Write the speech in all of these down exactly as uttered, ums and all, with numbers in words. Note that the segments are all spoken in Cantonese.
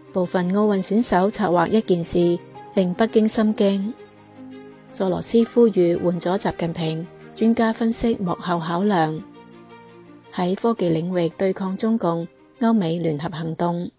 部分奧運選手策劃一件事，令北京心驚。索羅斯呼籲換咗習近平，專家分析幕後考量。喺科技領域對抗中共，歐美聯合行動。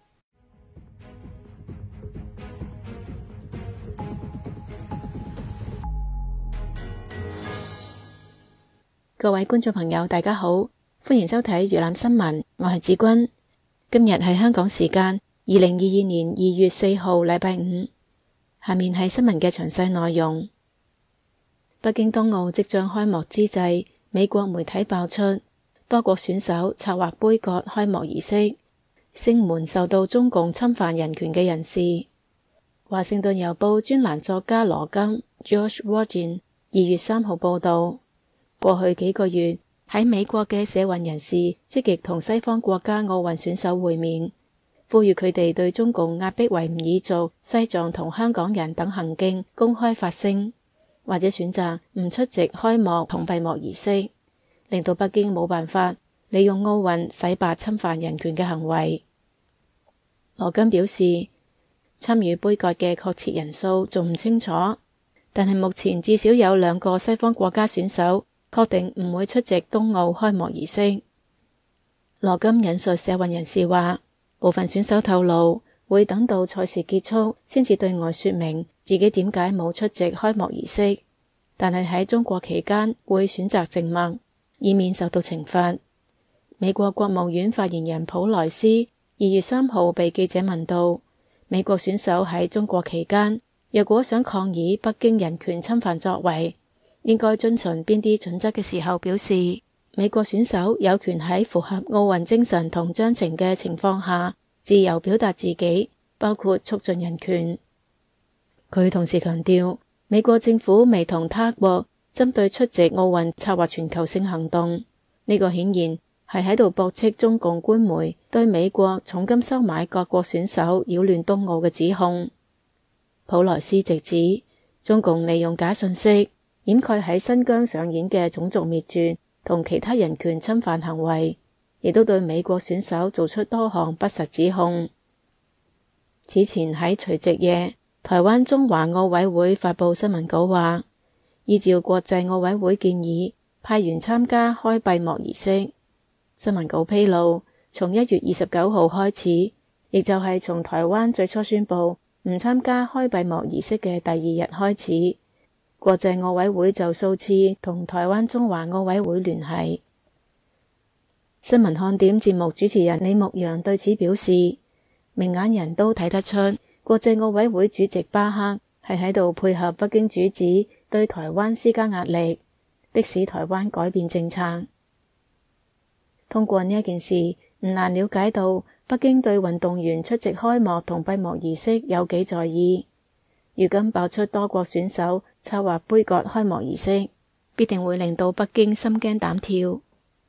各位觀眾朋友，大家好，歡迎收睇粵覽新聞，我係子君。今日係香港時間二零二二年二月四號，禮拜五。下面係新聞嘅詳細內容。北京冬奧即將開幕之際，美國媒體爆出多國選手策劃杯葛開幕儀式，聲援受到中共侵犯人權嘅人士。華盛頓郵報專欄作家羅金 George Warden 二月三號報道。過去幾個月，喺美國嘅社運人士積極同西方國家奧運選手會面，呼籲佢哋對中共壓迫維吾爾族、西藏同香港人等行徑公開發聲，或者選擇唔出席開幕同閉幕儀式，令到北京冇辦法利用奧運洗白侵犯人權嘅行為。羅根表示，參與杯葛嘅確切人數仲唔清楚，但係目前至少有兩個西方國家選手確定唔會出席冬奧開幕儀式。羅金引述社運人士話，部分選手透露會等到賽事結束先至對外說明自己點解冇出席開幕儀式，但係喺中國期間會選擇靜默，以免受到懲罰。美國國務院發言人普萊斯二月三號被記者問到，美國選手喺中國期間若果想抗議北京人權侵犯作為，應該遵循邊啲準則嘅時候，表示美國選手有權喺符合奧運精神同章程嘅情況下自由表達自己，包括促進人權。佢同時強調，美國政府未同他國針對出席奧運策劃全球性行動，呢個顯然係喺度駁斥中共官媒對美國重金收買各國選手擾亂冬奧嘅指控。普萊斯直指，中共利用假信息掩蓋喺新疆上演嘅種族滅絕同其他人權侵犯行為，亦都對美國選手做出多項不實指控。此前喺除夕夜，台灣中華奧委會發佈新聞稿話，依照國際奧委會建議，派員參加開閉幕儀式。新聞稿披露，從一月二十九號開始，亦就係從台灣最初宣布唔參加開閉幕儀式嘅第二日開始，國際奧委會就數次同台灣中華奧委會聯繫。新聞看點節目主持人李牧陽對此表示，明眼人都睇得出，國際奧委會主席巴克係喺度配合北京主子對台灣施加壓力，迫使台灣改變政策。通過呢一件事，唔難了解到北京對運動員出席開幕同閉幕儀式有幾在意。如今爆出多國選手策劃杯葛開幕儀式，必定會令到北京心驚膽跳。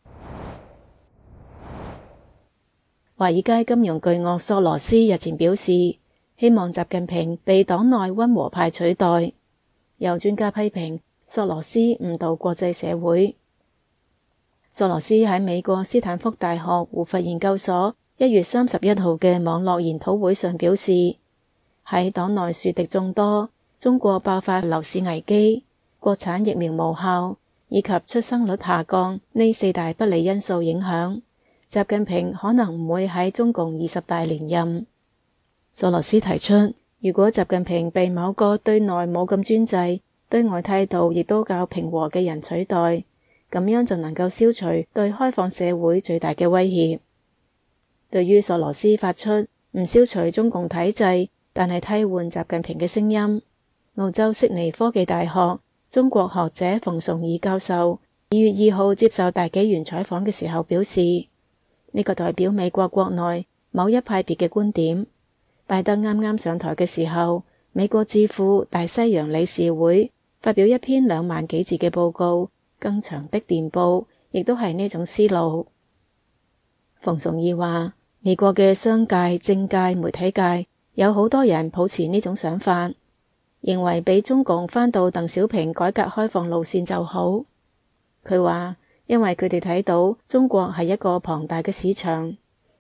華爾街金融巨鱷索羅斯日前表示，希望習近平被黨內溫和派取代。有專家批評索羅斯誤導國際社會。索羅斯喺美國斯坦福大學胡佛研究所一月三十一號嘅網絡研討會上表示，喺黨內樹敵眾多、中國爆發樓市危機、國產疫苗無效以及出生率下降呢四大不利因素影響，習近平可能唔會喺中共二十大連任。索羅斯提出，如果習近平被某個對內冇咁專制、對外態度亦都較平和嘅人取代，咁樣就能夠消除對開放社會最大嘅威脅。對於索羅斯發出唔消除中共體制，但係替換習近平嘅聲音，澳洲悉尼科技大學中國學者馮崇義教授二月二號接受大紀元採訪嘅時候表示，呢個代表美國國內某一派別嘅觀點。拜登啱啱上台嘅時候，美國智庫大西洋理事會發表一篇兩萬幾字嘅報告，更長的電報亦都係呢種思路。馮崇義話，美國嘅商界、政界、媒體界有好多人抱持呢種想法，認為俾中共返到鄧小平改革開放路線就好。佢話，因為佢哋睇到中國係一個龐大嘅市場，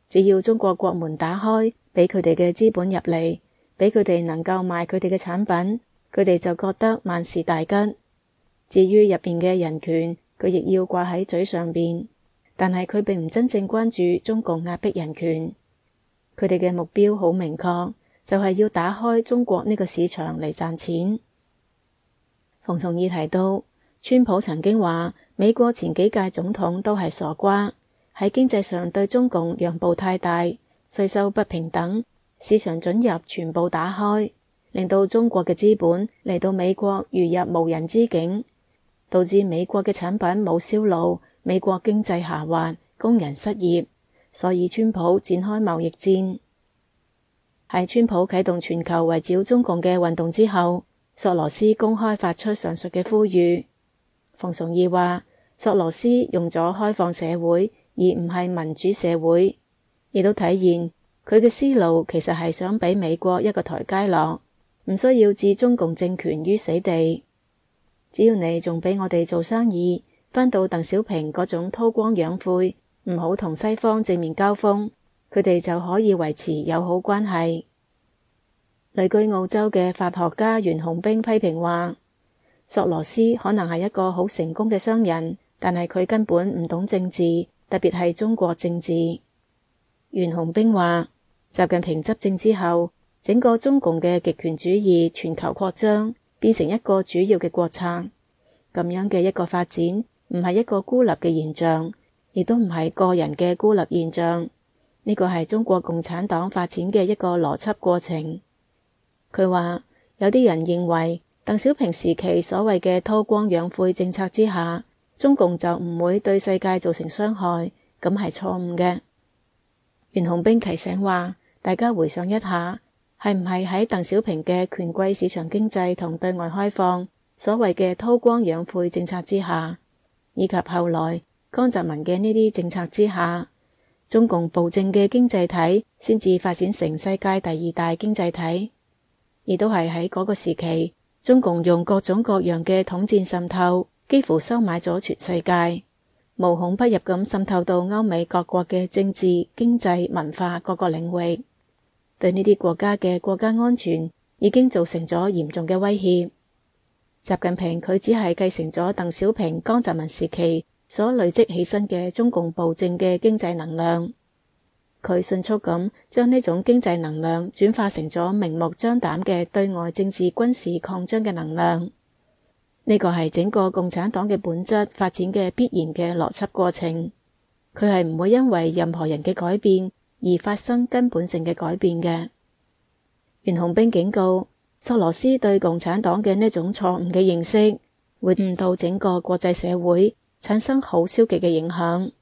只要中國國門打開，俾佢哋嘅資本入嚟，俾佢哋能夠賣佢哋嘅產品，佢哋就覺得萬事大吉。至於入邊嘅人權，佢亦要掛喺嘴上邊，但係佢並唔真正關注中共壓迫人權。佢哋嘅目標好明確，就係要打開中國呢個市場嚟賺錢。馮崇義提到，川普曾經話美國前幾屆總統都係傻瓜，喺經濟上對中共讓步太大，稅收不平等，市場准入全部打開，令到中國嘅資本嚟到美國如入無人之境，導致美國嘅產品冇銷路，美國經濟下滑，工人失業，所以川普展開貿易戰。喺川普啟動全球圍剿中共嘅運動之後，索羅斯公開發出上述嘅呼籲。馮崇義話，索羅斯用咗開放社會而唔係民主社會，亦都體現佢嘅思路其實係想俾美國一個台階落，唔需要置中共政權於死地。只要你仲俾我哋做生意，返到鄧小平嗰種韜光養晦，唔好同西方正面交鋒，佢哋就可以維持友好關係。旅居澳洲嘅法學家袁洪兵批評話，索羅斯可能係一個好成功嘅商人，但係佢根本唔懂政治，特別係中國政治。袁洪兵話，習近平執政之後，整個中共嘅極權主義全球擴張，變成一個主要嘅國策。咁樣嘅一個發展唔係一個孤立嘅現象，亦都唔係個人嘅孤立現象，呢個係中國共產黨發展嘅一個邏輯過程。佢話，有啲人認為鄧小平時期所謂嘅韜光養晦政策之下，中共就唔會對世界造成傷害，咁係錯誤嘅。袁洪兵提醒話，大家回想一下，係唔係喺鄧小平嘅權貴市場經濟同對外開放，所謂嘅韜光養晦政策之下，以及後來江澤民嘅呢啲政策之下，中共暴政嘅經濟體先至發展成世界第二大經濟體，亦都係喺嗰個時期，中共用各種各樣嘅統戰滲透，幾乎收買咗全世界，無孔不入咁滲透到歐美各國嘅政治、經濟、文化各個領域。對呢啲國家嘅國家安全已經造成咗嚴重嘅威脅。習近平佢只係繼承咗鄧小平、江澤民時期所累積起身嘅中共暴政嘅經濟能量，佢迅速咁將呢種經濟能量轉化成咗明目張膽嘅對外政治軍事擴張嘅能量。呢個係整個共產黨嘅本質發展嘅必然嘅邏輯過程，佢係唔會因為任何人嘅改變而發生根本性嘅改變嘅。袁洪兵警告，索羅斯對共產黨嘅呢種錯誤嘅認識，會誤導整個國際社會，產生好消極嘅影響。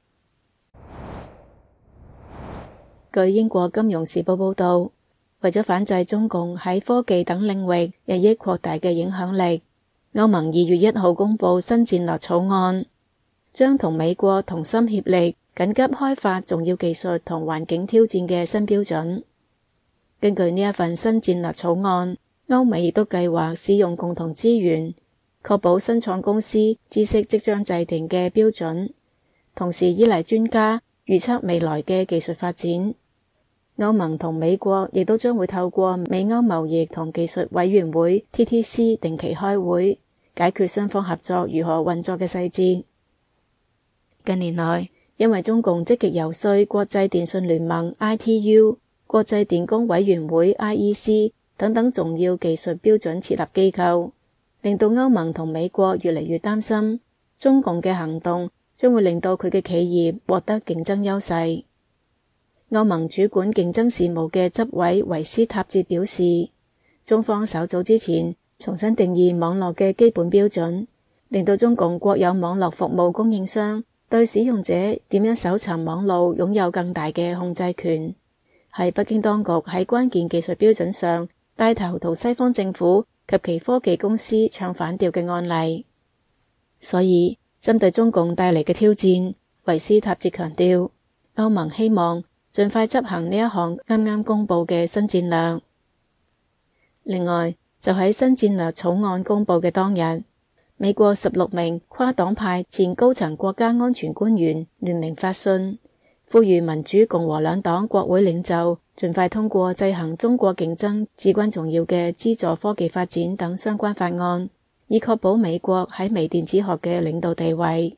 據英國金融時報報道，為咗反制中共喺科技等領域日益擴大嘅影響力，歐盟二月一號公布新戰略草案，將同美國同心協力，緊急開發重要技術同環境挑戰嘅新標準。根據呢一份新戰略草案，歐美亦都計劃使用共同資源，確保新創公司知識即將制定嘅標準，同時依賴專家預測未來嘅技術發展。歐盟同美國亦都將會透過美歐貿易同技術委員會 T T C 定期開會，解決雙方合作如何運作嘅細節。近年來，因為中共積極游說國際電信聯盟 I T U、國際電工委員會 I E C 等等重要技術標準設立機構，令到歐盟同美國越嚟越擔心中共嘅行動將會令到佢嘅企業獲得競爭優勢。歐盟主管競爭事務嘅執委維斯塔捷表示，中方稍早之前重新定義網絡嘅基本標準，令到中共國有網絡服務供應商對使用者點樣搜尋網路擁有更大嘅控制權，係北京當局喺關鍵技術標準上帶頭同西方政府及其科技公司唱反調嘅案例。所以針對中共帶嚟嘅挑戰，維斯塔捷強調，歐盟希望盡快執行呢一項啱啱公布嘅新戰略。另外，就喺新戰略草案公布嘅當日，美國十六名跨黨派前高層國家安全官員聯名發信， 呼籲民主共和兩黨國會領袖盡快通過制衡中國競爭至關重要嘅資助科技發展等相關法案，以確保美國喺微電子學嘅領導地位。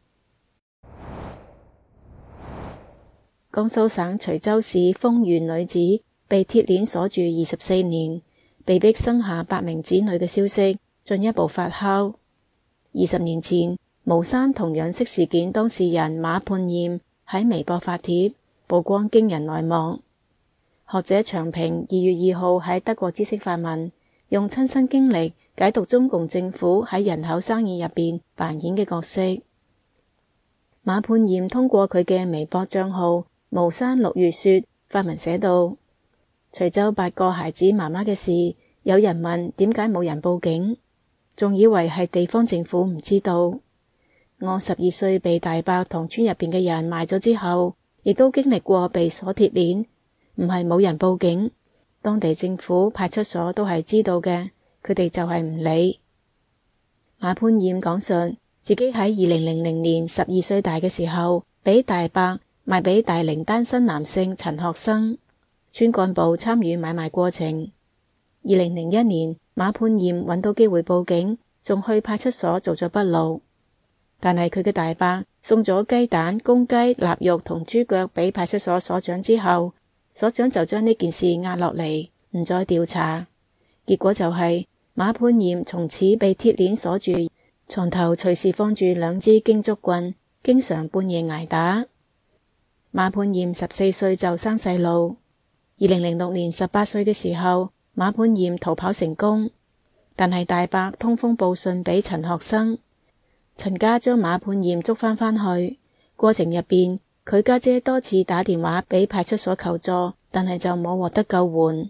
江蘇省徐州市豐縣女子被鐵鏈鎖住二十四年，被逼生下八名子女嘅消息進一步發酵。二十年前，巫山同樣式事件當事人馬判艷喺微博發帖，曝光驚人內幕。學者長平二月二號喺德國知識發文，用親身經歷解讀中共政府喺人口生意入邊扮演嘅角色。馬判艷通過佢嘅微博賬號巫山六月說發文寫道：徐州八個孩子媽媽嘅事，有人問點解冇人報警，仲以為係地方政府唔知道。我十二歲被大伯同村入邊嘅人賣咗之後，亦都經歷過被鎖鐵鏈，唔係冇人報警，當地政府派出所都係知道嘅，佢哋就係唔理。馬判艷講述自己喺二零零零年十二歲大嘅時候，俾大伯賣俾大齡單身男性陳學生，村幹部參與買賣過程。二零零一年，馬判艷揾到機會報警，仲去派出所做咗筆錄。但係佢嘅大伯送咗雞蛋、公雞、臘肉同豬腳俾派出所所長之後，所長就將呢件事壓落嚟，唔再調查。結果就係馬判艷從此被鐵鏈鎖住，床頭隨時放住兩支荊竹棍，經常半夜挨打。馬判艷十四歲就生細路，二零零六年十八歲嘅時候，馬判艷逃跑成功，但係大伯通風報信俾陳學生，陳家將馬判艷捉翻返去。過程入邊，佢家姐多次打電話俾派出所求助，但係就冇獲得救援。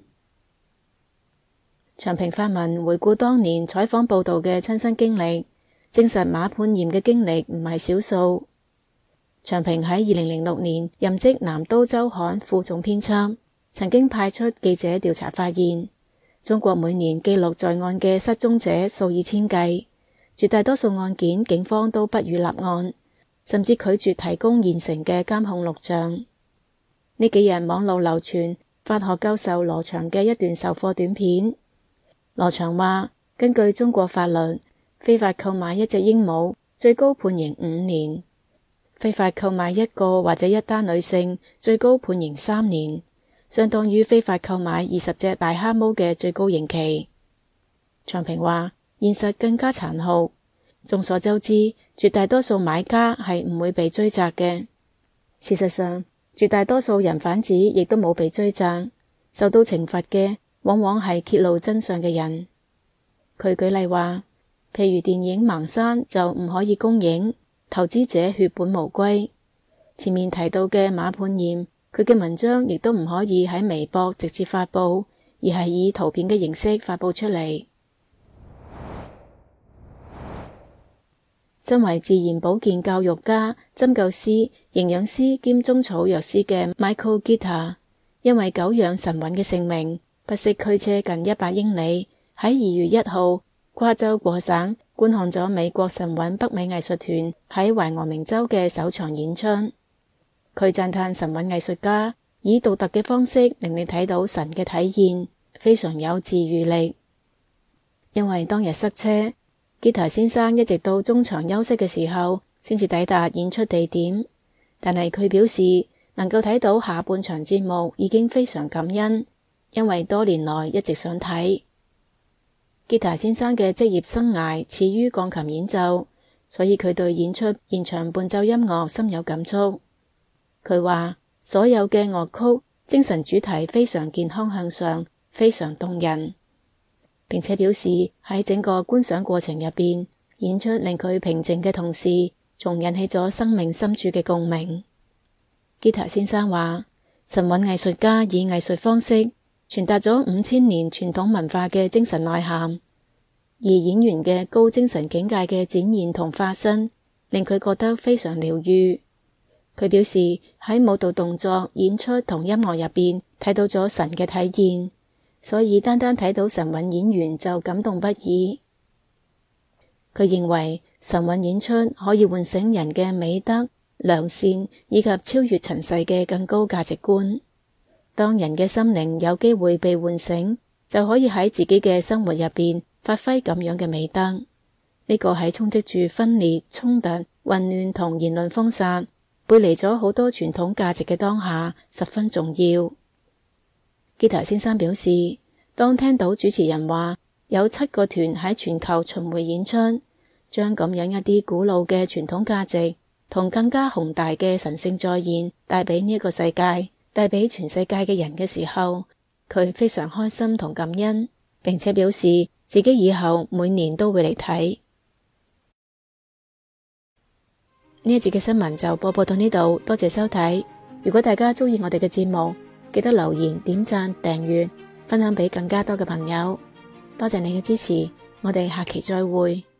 長平發文回顧當年採訪報道嘅親身經歷，證實馬判艷嘅經歷唔係少數。長平喺二零零六年任職南都周刊副總編輯，曾經派出記者調查發現，中國每年記錄在案嘅失蹤者數以千計，絕大多數案件警方都不予立案，甚至拒絕提供現成嘅監控錄像。呢幾日網絡流傳法學教授羅翔嘅一段授課短片。羅翔話，根據中國法律，非法購買一隻鸚鵡最高判刑五年，非法購買一個或者一單女性最高判刑三年，相當於非法購買二十隻大蝦毛嘅最高刑期。長平話，現實更加殘酷。眾所周知，絕大多數買家係唔會被追責嘅。事實上，絕大多數人販子亦都冇被追責，受到懲罰嘅往往係揭露真相嘅人。佢舉例話，譬如電影《盲山》就唔可以公映，投資者血本無歸。前面提到嘅馬判艷，佢嘅文章亦都唔可以喺微博直接發佈，而係以圖片嘅形式發佈出嚟。身為自然保健教育家、針灸師、營養師兼中草藥師嘅 Michael Gitta， 因為久仰神韻嘅盛名，不惜驅車近一百英里，喺二月一號跨州過省觀看咗美國神韻北美藝術團喺懷俄明州嘅首場演出。佢讚嘆神韻藝術家以獨特嘅方式令你睇到神嘅體現，非常有治癒力。因為當日塞車，吉塔先生一直到中場休息嘅時候先至抵達演出地點，但係佢表示能夠睇到下半場節目已經非常感恩，因為多年來一直想睇。吉塔先生嘅職業生涯始於鋼琴演奏，所以佢對演出現場伴奏音樂深有感觸。佢話所有嘅樂曲精神主題非常健康向上，非常動人，並且表示喺整個觀賞過程入邊，演出令佢平靜嘅同時，仲引起咗生命深處嘅共鳴。吉塔先生話，神韻藝術家以藝術方式傳達咗五千年傳統文化嘅精神內涵，而演員嘅高精神境界嘅展現同化身，令佢覺得非常療癒。佢表示喺舞蹈動作、演出同音樂入邊睇到咗神嘅體現，所以單單睇到神韻演員就感動不已。佢認為神韻演出可以喚醒人嘅美德、 良善以及超越塵世嘅更高價值觀。當人嘅心靈有機會被喚醒，就可以喺自己嘅生活入邊發揮咁樣嘅美德。呢個喺充斥住分裂、衝突、混亂同言論封殺，背離咗好多傳統價值嘅當下，十分重要。基特先生表示，當聽到主持人話有七個團喺全球巡迴演出，將咁樣一啲古老嘅傳統價值同更加宏大嘅神聖再現帶俾呢一個世界，帶俾全世界嘅人嘅時候，佢非常開心同感恩，並且表示自己以後每年都會嚟睇。呢一節嘅新聞就播報到呢度，多謝收睇。如果大家鍾意我哋嘅節目，記得留言、點讚、訂閱、分享俾更加多嘅朋友。多謝你嘅支持，我哋下期再會。